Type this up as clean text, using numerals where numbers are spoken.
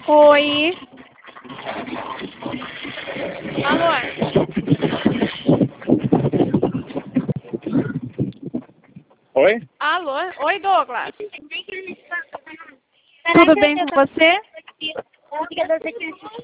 Oi. Alô? Oi? Alô? Oi, Douglas. Tudo Tudo bem com você?